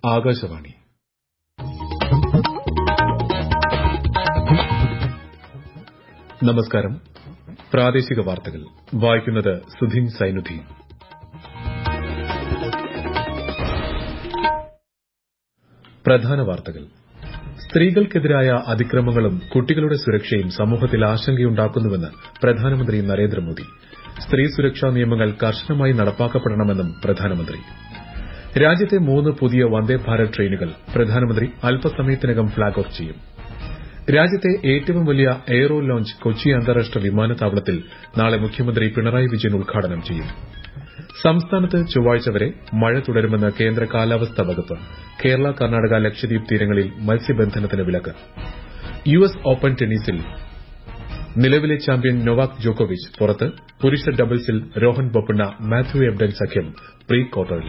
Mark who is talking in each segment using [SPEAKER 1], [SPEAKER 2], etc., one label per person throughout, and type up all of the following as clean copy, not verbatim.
[SPEAKER 1] ആകാശവാണി. നമസ്കാരം. പ്രാദേശിക വാർത്തകൾ വായിക്കുന്നത് സുധീൻ സൈനുദ്ദീൻ. പ്രധാന വാർത്തകൾ. സ്ത്രീകൾക്കെതിരായ അതിക്രമങ്ങളും കുട്ടികളുടെ സുരക്ഷയും സമൂഹത്തിൽ ആശങ്കയുണ്ടാക്കുന്നുവെന്ന് പ്രധാനമന്ത്രി നരേന്ദ്രമോദി. സ്ത്രീ സുരക്ഷാ നിയമങ്ങൾ കർശനമായി നടപ്പാക്കപ്പെടണമെന്നും പ്രധാനമന്ത്രി. രാജ്യത്തെ 3 പുതിയ വന്ദേ ഭാരത് ട്രെയിനുകൾ പ്രധാനമന്ത്രി അല്പസമയത്തിനകം ഫ്ളാഗ് ഓഫ് ചെയ്യും. രാജ്യത്തെ ഏറ്റവും വലിയ എയ്റോ ലോഞ്ച് കൊച്ചി അന്താരാഷ്ട്ര വിമാനത്താവളത്തിൽ നാളെ മുഖ്യമന്ത്രി പിണറായി വിജയൻ ഉദ്ഘാടനം ചെയ്യും. സംസ്ഥാനത്ത് ചൊവ്വാഴ്ച വരെ മഴ തുടരുമെന്ന് കേന്ദ്ര കാലാവസ്ഥാ വകുപ്പ്. കേരള, കർണാടക, ലക്ഷദ്വീപ് തീരങ്ങളിൽ മത്സ്യബന്ധനത്തിന് വിലക്ക്. യുഎസ് ഓപ്പൺ ടെന്നീസിൽ നിലവിലെ ചാമ്പ്യൻ നൊവാക് ജോക്കോവിച്ച് പുറത്ത്. പുരുഷ ഡബിൾസിൽ രോഹൻ ബൊപ്പണ്ണ, മാത്യു എബ്ഡൻ സഖ്യം പ്രീ ക്വാർട്ടറിൽ.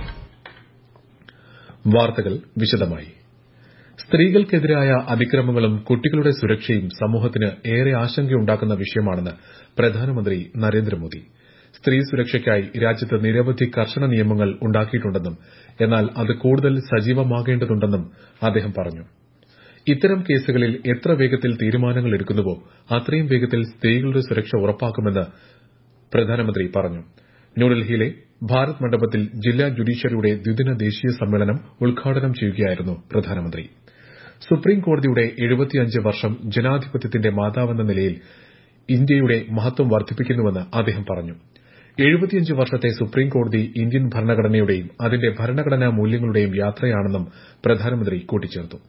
[SPEAKER 1] വാർത്തകൾ വിശദമായി. സ്ത്രീകൾക്കെതിരായ അതിക്രമങ്ങളും കുട്ടികളുടെ സുരക്ഷയും സമൂഹത്തിന് ഏറെ ആശങ്കയുണ്ടാക്കുന്ന വിഷയമാണെന്ന് പ്രധാനമന്ത്രി നരേന്ദ്രമോദി. സ്ത്രീ സുരക്ഷയ്ക്കായി രാജ്യത്ത് നിരവധി കർശന നിയമങ്ങൾ ഉണ്ടാക്കിയിട്ടുണ്ടെന്നും എന്നാൽ അത് കൂടുതൽ സജീവമാകേണ്ടതുണ്ടെന്നും അദ്ദേഹം പറഞ്ഞു. ഇത്തരം കേസുകളിൽ എത്ര വേഗത്തിൽ തീരുമാനങ്ങൾ എടുക്കുന്നുവോ അത്രയും വേഗത്തിൽ സ്ത്രീകളുടെ സുരക്ഷ ഉറപ്പാക്കുമെന്ന് പ്രധാനമന്ത്രി പറഞ്ഞു. ന്യൂഡൽഹിയിലെ ഭാരത് മണ്ഡപത്തിൽ ജില്ലാ ജുഡീഷ്യറിയുടെ ദ്വിദിന ദേശീയ സമ്മേളനം ഉദ്ഘാടനം ചെയ്യുകയായിരുന്നു പ്രധാനമന്ത്രി. സുപ്രീം കോടതിയുടെ 75 വർഷം ജനാധിപത്യത്തിന്റെ മാതാവെന്ന നിലയിൽ ഇന്ത്യയുടെ മഹത്വം വർദ്ധിപ്പിക്കുന്നുവെന്ന് അദ്ദേഹം പറഞ്ഞു. 75 വർഷത്തെ സുപ്രീം കോടതി ഇന്ത്യൻ ഭരണഘടനയുടെയും അതിന്റെ ഭരണഘടനാ മൂല്യങ്ങളുടെയും യാത്രയാണെന്നും പ്രധാനമന്ത്രി കൂട്ടിച്ചേർത്തു.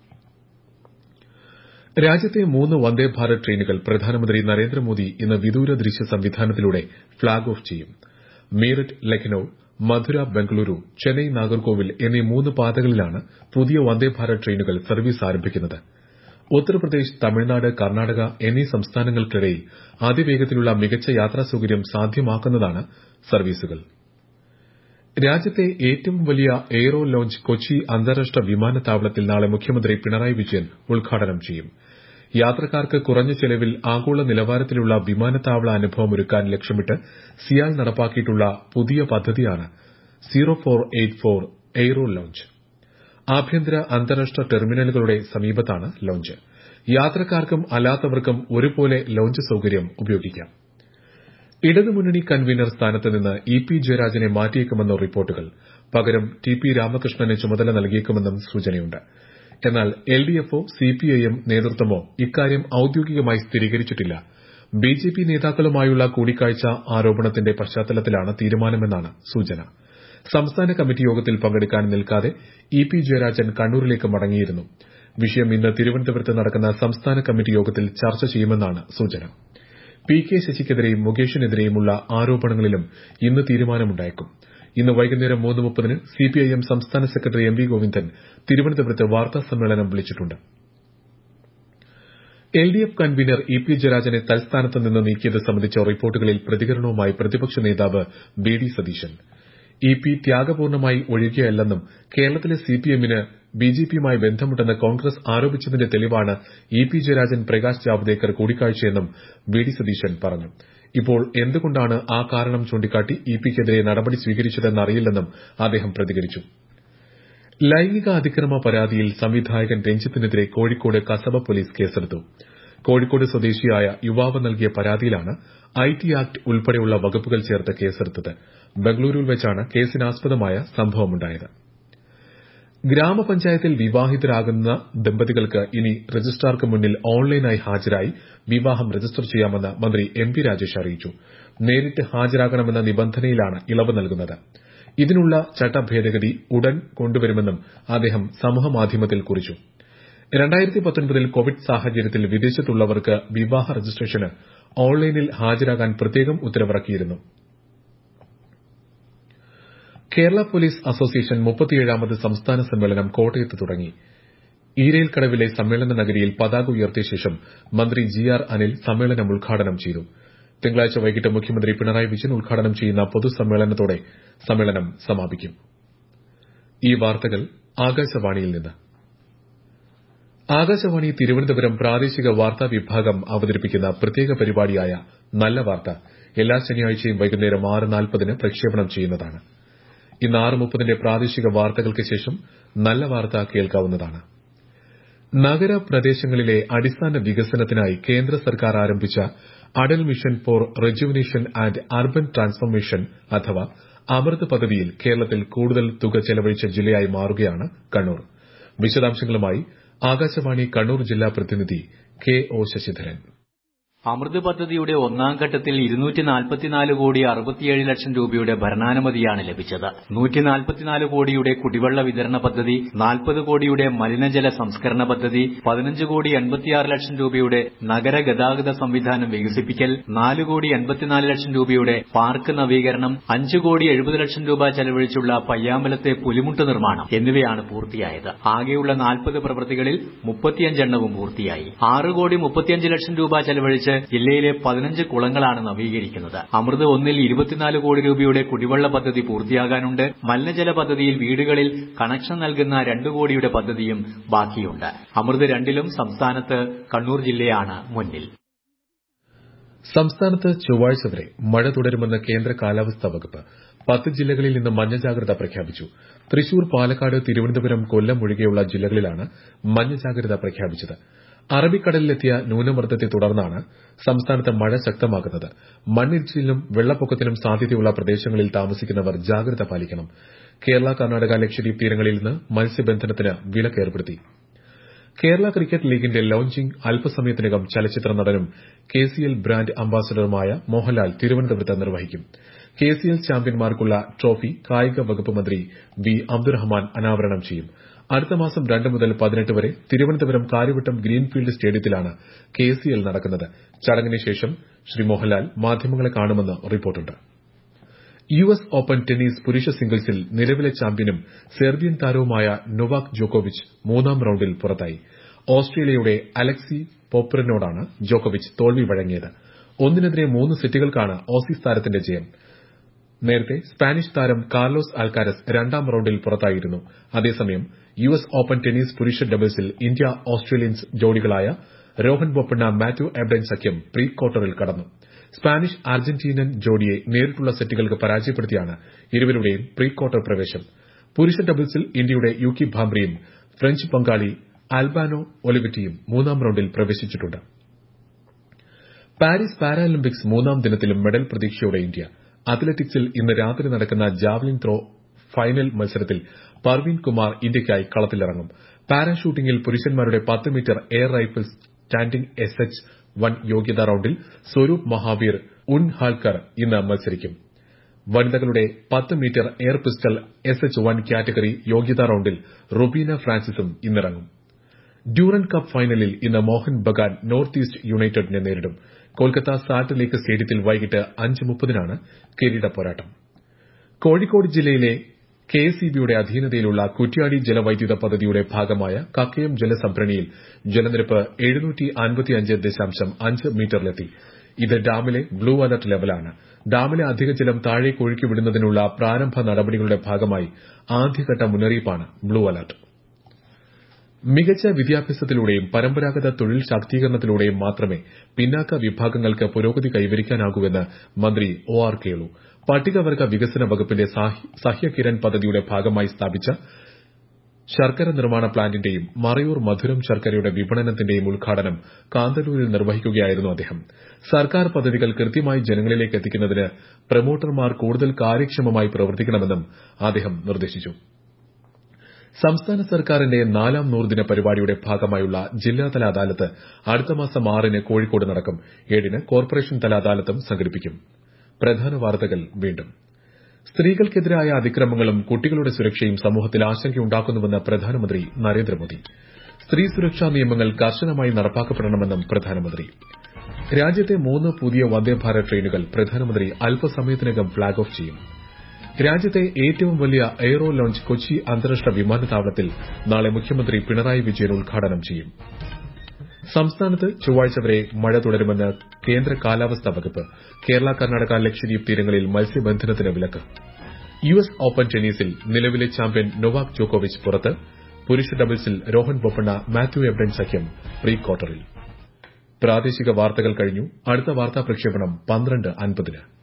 [SPEAKER 1] രാജ്യത്തെ 3 വന്ദേ ഭാരത് ട്രെയിനുകൾ പ്രധാനമന്ത്രി നരേന്ദ്രമോദി ഇന്ന് വിദൂര ദൃശ്യ സംവിധാനത്തിലൂടെ ഫ്ളാഗ് ഓഫ് ചെയ്യും. മീററ്റ് ലക്നൌ, മധുര ബംഗളൂരു, ചെന്നൈ നാഗർകോവിൽ എന്നീ 3 പാതകളിലാണ് പുതിയ വന്ദേ ഭാരത് ട്രെയിനുകൾ സർവീസ് ആരംഭിക്കുന്നത്. ഉത്തർപ്രദേശ്, തമിഴ്നാട്, കർണാടക എന്നീ സംസ്ഥാനങ്ങൾക്കിടയിൽ അതിവേഗത്തിലുള്ള മികച്ച യാത്രാ സൌകര്യം സാധ്യമാക്കുന്നതാണ് സർവീസുകൾ. രാജ്യത്തെ ഏറ്റവും വലിയ എയ്റോ ലോഞ്ച് കൊച്ചി അന്താരാഷ്ട്ര വിമാനത്താവളത്തിൽ നാളെ മുഖ്യമന്ത്രി പിണറായി വിജയൻ ഉദ്ഘാടനം ചെയ്യും. യാത്രക്കാർക്ക് കുറഞ്ഞ ചെലവിൽ ആഗോള നിലവാരത്തിലുള്ള വിമാനത്താവള അനുഭവം ഒരുക്കാൻ ലക്ഷ്യമിട്ട് സിയാൽ നടപ്പാക്കിയിട്ടുള്ള പുതിയ പദ്ധതിയാണ് 0484 എയ്റോ ലോഞ്ച്. ആഭ്യന്തര അന്താരാഷ്ട്ര ടെർമിനലുകളുടെ സമീപത്താണ് ലോഞ്ച്. യാത്രക്കാർക്കും അല്ലാത്തവർക്കും ഒരുപോലെ ലോഞ്ച് സൌകര്യം ഉപയോഗിക്കാം. ഇടതുമുന്നണി കൺവീനർ സ്ഥാനത്ത് നിന്ന് ഇ.പി. ജയരാജനെ മാറ്റിയേക്കുമെന്ന റിപ്പോർട്ടുകൾ. പകരം ടി.പി. രാമകൃഷ്ണന് ചുമതല നൽകിയേക്കുമെന്നും സൂചനയുണ്ട്. എന്നാൽ എൽഡിഎഫോ സിപിഐഎം നേതൃത്വമോ ഇക്കാര്യം ഔദ്യോഗികമായി സ്ഥിരീകരിച്ചിട്ടില്ല. ബിജെപി നേതാക്കളുമായുള്ള കൂടിക്കാഴ്ച ആരോപണത്തിന്റെ പശ്ചാത്തലത്തിലാണ് തീരുമാനമെന്നാണ് സൂചന. സംസ്ഥാന കമ്മിറ്റി യോഗത്തിൽ പങ്കെടുക്കാൻ നിൽക്കാതെ ഇ.പി. ജയരാജൻ കണ്ണൂരിലേക്ക് മടങ്ങിയിരുന്നു. വിഷയം ഇന്ന് തിരുവനന്തപുരത്ത് നടക്കുന്ന സംസ്ഥാന കമ്മിറ്റി യോഗത്തിൽ ചർച്ച ചെയ്യുമെന്നാണ് സൂചന. പി.കെ. ശശിക്കെതിരെയും മുകേഷിനെതിരെയുമുള്ള ആരോപണങ്ങളിലും ഇന്ന് തീരുമാനമുണ്ടായേക്കും. ഇന്ന് വൈകുന്നേരം 3:30 സിപിഐഎം സംസ്ഥാന സെക്രട്ടറി എം വി ഗോവിന്ദൻ തിരുവനന്തപുരത്ത് വാർത്താ സമ്മേളനം വിളിച്ചിട്ടുണ്ട്. LDF convener E P. ജയരാജനെ തൽസ്ഥാനത്ത് നിന്ന് നീക്കിയത് സംബന്ധിച്ച റിപ്പോർട്ടുകളിൽ പ്രതികരണവുമായി പ്രതിപക്ഷ നേതാവ് വി.ഡി. സതീശൻ. ഇ.പി. ത്യാഗപൂർണമായി ഒഴിയുകയല്ലെന്നും കേരളത്തിലെ സിപിഎമ്മിന് ബിജെപിയുമായി ബന്ധമുണ്ടെന്ന് കോൺഗ്രസ് ആരോപിച്ചതിന്റെ തെളിവാണ് ഇ.പി. ജയരാജൻ പ്രകാശ് ജാവ്ദേക്കർ കൂടിക്കാഴ്ചയെന്നും വി.ഡി. സതീശൻ പറഞ്ഞു. ഇപ്പോൾ എന്തുകൊണ്ടാണ് ആ കാരണം ചൂണ്ടിക്കാട്ടി ഇ.പിക്കെതിരെ നടപടി സ്വീകരിച്ചതെന്നറിയില്ലെന്നും അദ്ദേഹം പ്രതികരിച്ചു. ലൈംഗിക അതിക്രമ പരാതിയിൽ സംവിധായകൻ രഞ്ജിത്തിനെതിരെ കോഴിക്കോട് കസബ പോലീസ് കേസെടുത്തു. കോഴിക്കോട് സ്വദേശിയായ യുവാവ് നൽകിയ പരാതിയിലാണ് ഐടി ആക്ട് ഉൾപ്പെടെയുള്ള വകുപ്പുകൾ ചേർത്ത് കേസെടുത്തത്. ബംഗളൂരുവിൽ വെച്ചാണ് കേസിനാസ്പദമായ സംഭവമുണ്ടായത്. ഗ്രാമപഞ്ചായത്തിൽ വിവാഹിതരാകുന്ന ദമ്പതികൾക്ക് ഇനി രജിസ്ട്രാർക്ക് മുന്നിൽ ഓൺലൈനായി ഹാജരായി വിവാഹം രജിസ്റ്റർ ചെയ്യാമെന്ന് മന്ത്രി എം പി രാജേഷ് അറിയിച്ചു. നേരിട്ട് ഹാജരാകണമെന്ന നിബന്ധനയിലാണ് ഇളവ് നൽകുന്നത്. ഇതിനുള്ള ചട്ടഭേദഗതി ഉടൻ കൊണ്ടുവരുമെന്നും അദ്ദേഹം സമൂഹമാധ്യമത്തിൽ കുറിച്ചു. 2019 കോവിഡ് സാഹചര്യത്തിൽ വിദേശത്തുള്ളവർക്ക് വിവാഹ രജിസ്ട്രേഷന് ഓൺലൈനിൽ ഹാജരാകാൻ പ്രത്യേകം ഉത്തരവിറക്കിയിരുന്നു. കേരള പോലീസ് അസോസിയേഷൻ 37ാമത് സംസ്ഥാന സമ്മേളനം കോട്ടയത്ത് തുടങ്ങി. ഈരയിൽക്കടവിലെ സമ്മേളന നഗരിയിൽ പതാക ഉയർത്തിയ ശേഷം മന്ത്രി ജി.ആർ. അനിൽ സമ്മേളനം ഉദ്ഘാടനം ചെയ്തു. തിങ്കളാഴ്ച വൈകിട്ട് മുഖ്യമന്ത്രി പിണറായി വിജയൻ ഉദ്ഘാടനം ചെയ്യുന്ന പൊതുസമ്മേളനത്തോടെ സമ്മേളനം സമാപിക്കും. ഈ വാർത്തകൾ ആകാശവാണിയിൽ നിന്ന്. ആകാശവാണി തിരുവനന്തപുരം പ്രാദേശിക വാർത്താ വിഭാഗം അവതരിപ്പിക്കുന്ന പ്രത്യേക പരിപാടിയായ നല്ല വാർത്ത എല്ലാ ശനിയാഴ്ചയും വൈകുന്നേരം 6:40 പ്രക്ഷേപണം ചെയ്യുന്നതാണ്. ഇന്ന് 6:30 പ്രാദേശിക വാർത്തകൾക്ക് ശേഷം നല്ല വാർത്ത കേൾക്കാവുന്നതാണ്. നഗരപ്രദേശങ്ങളിലെ അടിസ്ഥാന വികസനത്തിനായി കേന്ദ്ര സർക്കാർ ആരംഭിച്ച Atal mission for rejuvenation and urban transformation അഥവാ അമൃത് പദ്ധതിയിൽ കേരളത്തിൽ കൂടുതൽ തുക ചെലവഴിച്ച ജില്ലയായി മാറുകയാണ് കണ്ണൂർ. വിശദാംശങ്ങളുമായി ആകാശവാണി കണ്ണൂർ ജില്ലാ പ്രതിനിധി കെ.ഒ. ശശിധരൻ.
[SPEAKER 2] അമൃത് പദ്ധതിയുടെ ഒന്നാം ഘട്ടത്തിൽ 244 കോടി 67 ലക്ഷം രൂപയുടെ ഭരണാനുമതിയാണ് ലഭിച്ചത്. 144 കോടിയുടെ കുടിവെള്ള വിതരണ പദ്ധതി, 40 കോടിയുടെ മലിനജല സംസ്കരണ പദ്ധതി, 15 കോടി 86 ലക്ഷം രൂപയുടെ നഗര ഗതാഗത സംവിധാനം വികസിപ്പിക്കൽ, 4 കോടി 84 ലക്ഷം രൂപയുടെ പാർക്ക് നവീകരണം, 5 കോടി 70 ലക്ഷം രൂപ ചെലവഴിച്ചുള്ള പയ്യാമ്പലത്തെ പുലിമുട്ട് നിർമ്മാണം എന്നിവയാണ് പൂർത്തിയായത്. ആകെയുള്ള 40 പ്രവൃത്തികളിൽ 35 എണ്ണവും പൂർത്തിയായി. 6 കോടി 35 ലക്ഷം രൂപ ചെലവഴിച്ച് ജില്ലയിലെ 15 കുളങ്ങളാണ് നവീകരിക്കുന്നത്. അമൃത് 1-ൽ 24 കോടി രൂപയുടെ കുടിവെള്ള പദ്ധതി പൂർത്തിയാകാനുണ്ട്. മലിനജല പദ്ധതിയിൽ വീടുകളിൽ കണക്ഷൻ നൽകുന്ന 2 കോടിയുടെ പദ്ധതിയും ബാക്കിയുണ്ട്. അമൃത് 2-ലും സംസ്ഥാനത്ത് കണ്ണൂർ ജില്ലയാണ് മുന്നിൽ.
[SPEAKER 1] സംസ്ഥാനത്ത് ചൊവ്വാഴ്ച വരെ മഴ തുടരുമെന്ന് കേന്ദ്ര കാലാവസ്ഥാ വകുപ്പ്. 10 ജില്ലകളിൽ ഇന്ന് മഞ്ഞ ജാഗ്രത പ്രഖ്യാപിച്ചു. തൃശൂർ, പാലക്കാട്, തിരുവനന്തപുരം, കൊല്ലം ഒഴികെയുള്ള ജില്ലകളിലാണ് മഞ്ഞ ജാഗ്രത പ്രഖ്യാപിച്ചത്. അറബിക്കടലിലെത്തിയ ന്യൂനമർദ്ദത്തെ തുടർന്നാണ് സംസ്ഥാനത്ത് മഴ ശക്തമാകുന്നത്. മണ്ണിടിച്ചിലിനും വെള്ളപ്പൊക്കത്തിനും സാധ്യതയുള്ള പ്രദേശങ്ങളിൽ താമസിക്കുന്നവർ ജാഗ്രത പാലിക്കണം. കേരള, കർണാടക, ലക്ഷദ്വീപ് തീരങ്ങളിൽ ഇന്ന് മത്സ്യബന്ധനത്തിന് വിലക്കേർപ്പെടുത്തി. കേരള ക്രിക്കറ്റ് ലീഗിന്റെ ലോഞ്ചിംഗ് അല്പസമയത്തിനകം ചലച്ചിത്ര നടനും KCL ബ്രാൻഡ് അംബാസഡറുമായ മോഹൻലാൽ തിരുവനന്തപുരത്ത് നിർവഹിക്കും. KCL ചാമ്പ്യന്മാർക്കുള്ള ട്രോഫി കായിക വകുപ്പ് മന്ത്രി വി. അബ്ദുറഹ്മാൻ അനാവരണം ചെയ്യും. അടുത്ത മാസം 2 മുതൽ 18 വരെ തിരുവനന്തപുരം കാര്യവട്ടം ഗ്രീൻഫീൽഡ് സ്റ്റേഡിയത്തിലാണ് KCL നടക്കുന്നത്. ചടങ്ങിന് ശേഷം ശ്രീ മോഹൻലാൽ മാധ്യമങ്ങളെ കാണുമെന്ന് റിപ്പോർട്ടുണ്ട്. US ഓപ്പൺ ടെന്നീസ് പുരുഷ സിംഗിൾസിൽ നിലവിലെ ചാമ്പ്യനും സെർബിയൻ താരവുമായ നൊവാക് ജോക്കോവിച്ച് 3ാം റൌണ്ടിൽ പുറത്തായി. ഓസ്ട്രേലിയയുടെ അലക്സി പോപ്പറിനോടാണ് ജോക്കോവിച്ച് തോൽവി വഴങ്ങിയത്. 1-3 സെറ്റുകൾക്കാണ് ഓസീസ് താരത്തിന്റെ ജയം. നേരത്തെ സ്പാനിഷ് താരം കാർലോസ് അൽക്കാരസ് 2ാം റൌണ്ടിൽ പുറത്തായിരുന്നു. അതേസമയം US ഓപ്പൺ ടെന്നീസ് പുരുഷ ഡബിൾസിൽ ഇന്ത്യ ഓസ്ട്രേലിയൻസ് ജോഡികളായ രോഹൻ ബൊപ്പണ്ണ, മാത്യു എബ്രൻ സഖ്യം പ്രീ ക്വാർട്ടറിൽ കടന്നു. സ്പാനിഷ് അർജന്റീനൻ ജോഡിയെ നേരിട്ടുള്ള സെറ്റുകൾക്ക് പരാജയപ്പെടുത്തിയാണ് ഇരുവരുടെയും പ്രീ ക്വാർട്ടർ പ്രവേശം. പുരുഷ ഡബിൾസിൽ ഇന്ത്യയുടെ യൂക്കി ഭാംബ്രിയും ഫ്രഞ്ച് പങ്കാളി ആൽബാനോ ഒലിവിറ്റിയും 3ാം റൌണ്ടിൽ പ്രവേശിച്ചിട്ടുണ്ട്. പാരീസ് പാരാലിമ്പിക്സ് 3ാം ദിനത്തിലും മെഡൽ പ്രതീക്ഷയോടെ ഇന്ത്യ. അത്ലറ്റിക്സിൽ ഇന്ന് രാത്രി നടക്കുന്ന ജാവലിൻ ത്രോ ഫൈനൽ മത്സരത്തിൽ പർവീൻ കുമാർ ഇന്ത്യയ്ക്കായി കളത്തിലിറങ്ങും. പാരാഷൂട്ടിംഗിൽ പുരുഷന്മാരുടെ 10 metre air rifle standing SH1 യോഗ്യതാ റൌണ്ടിൽ സ്വരൂപ് മഹാവീർ ഉൻഹാൽക്കർ ഇന്ന് മത്സരിക്കും. വനിതകളുടെ 10 metre air pistol SH1 category യോഗ്യതാ റൌണ്ടിൽ റുബീന ഫ്രാൻസിസും ഇന്നിറങ്ങും. ഡ്യൂറന്റ് കപ്പ് ഫൈനലിൽ ഇന്ന് മോഹൻ ബഗാൻ നോർത്ത് ഈസ്റ്റ് യുണൈറ്റഡിനെ നേരിടും. കൊൽക്കത്ത സാൾട്ട് ലേക്ക് സ്റ്റേഡിയത്തിൽ വൈകിട്ട് 5:30-നാണ് കിരീട പോരാട്ടം. കോഴിക്കോട് ജില്ലയിലെ KSEBയുടെ അധീനതയിലുള്ള കുറ്റ്യാടി ജലവൈദ്യുത പദ്ധതിയുടെ ഭാഗമായ കക്കയം ജലസംഭരണിയിൽ ജലനിരപ്പ് 755.5 മീറ്ററിലെത്തി. ഇത് ഡാമിലെ ബ്ലൂ അലർട്ട് ലെവലാണ്. ഡാമിലെ അധിക ജലം താഴേക്ക് ഒഴുക്കിവിടുന്നതിനുള്ള പ്രാരംഭ നടപടികളുടെ ഭാഗമായി ആദ്യഘട്ട മുന്നറിയിപ്പാണ് ബ്ലൂ അലർട്ട്. മികച്ച വിദ്യാഭ്യാസത്തിലൂടെയും പരമ്പരാഗത തൊഴിൽ ശാക്തീകരണത്തിലൂടെയും മാത്രമേ പിന്നാക്ക വിഭാഗങ്ങൾക്ക് പുരോഗതി കൈവരിക്കാനാകൂവെന്ന് മന്ത്രി OR കേളു. പട്ടികവർഗ വികസന വകുപ്പിന്റെ സഹ്യകിരൺ പദ്ധതിയുടെ ഭാഗമായി സ്ഥാപിച്ച ശർക്കര നിർമ്മാണ പ്ലാന്റിന്റെയും മറയൂർ മധുരം ശർക്കരയുടെ വിപണനത്തിന്റെയും ഉദ്ഘാടനം കാന്തല്ലൂരിൽ നിർവഹിക്കുകയായിരുന്നു അദ്ദേഹം. സർക്കാർ പദ്ധതികൾ കൃത്യമായി ജനങ്ങളിലേക്ക് എത്തിക്കുന്നതിന് പ്രമോട്ടർമാർ കൂടുതൽ കാര്യക്ഷമമായി പ്രവർത്തിക്കണമെന്നും അദ്ദേഹം നിർദ്ദേശിച്ചു. സംസ്ഥാന സർക്കാരിന്റെ 4ാം നൂറുദിന പരിപാടിയുടെ ഭാഗമായുള്ള ജില്ലാതല അദാലത്ത് അടുത്ത മാസം 6-ന് കോഴിക്കോട് നടക്കും. 7-ന് കോർപ്പറേഷൻ തല അദാലത്തും സംഘടിപ്പിക്കും. പ്രധാന വാർത്തകൾ വീണ്ടും. സ്ത്രീകൾക്കെതിരായ അതിക്രമങ്ങളും കുട്ടികളുടെ സുരക്ഷയും സമൂഹത്തിൽ ആശങ്കയുണ്ടാക്കുന്നുവെന്ന് പ്രധാനമന്ത്രി നരേന്ദ്രമോദി. സ്ത്രീ സുരക്ഷാ നിയമങ്ങൾ കർശനമായി നടപ്പാക്കപ്പെടണമെന്നും പ്രധാനമന്ത്രി. രാജ്യത്തെ 3 പുതിയ വന്ദേഭാരത് ട്രെയിനുകൾ പ്രധാനമന്ത്രി അല്പസമയത്തിനകം ഫ്ളാഗ് ഓഫ് ചെയ്യും. രാജ്യത്തെ ഏറ്റവും വലിയ എയ്റോ ലോഞ്ച് കൊച്ചി അന്താരാഷ്ട്ര വിമാനത്താവളത്തിൽ നാളെ മുഖ്യമന്ത്രി പിണറായി വിജയൻ ഉദ്ഘാടനം ചെയ്യും. സംസ്ഥാനത്ത് ചൊവ്വാഴ്ച വരെ മഴ തുടരുമെന്ന് കേന്ദ്ര കാലാവസ്ഥാ വകുപ്പ്. കേരള, കർണാടക, ലക്ഷദ്വീപ് തീരങ്ങളിൽ മത്സ്യബന്ധനത്തിന് വിലക്ക്. US ഓപ്പൺ ടെന്നീസിൽ നിലവിലെ ചാമ്പ്യൻ നൊവാക് ജോക്കോവിച്ച് പുറത്ത്. പുരുഷ ഡബിൾസിൽ രോഹൻ ബൊപ്പണ്ണ, മാത്യു എബ്രൻ സഖ്യം പ്രീ ക്വാർട്ടറിൽ. പ്രാദേശിക വാർത്തകൾ കഴിഞ്ഞു. അടുത്ത വാർത്താ പ്രക്ഷേപണം 12:50-ന്.